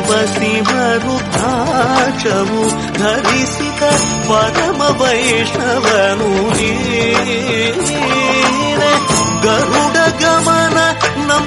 ಶಿವ ರುದ್ರಾಕ್ಷವು ಧರಿಸಿದ ಪರಮ ವೈಷ್ಣವನು ನೀನೆ. ಗರುಡ ಗಮನ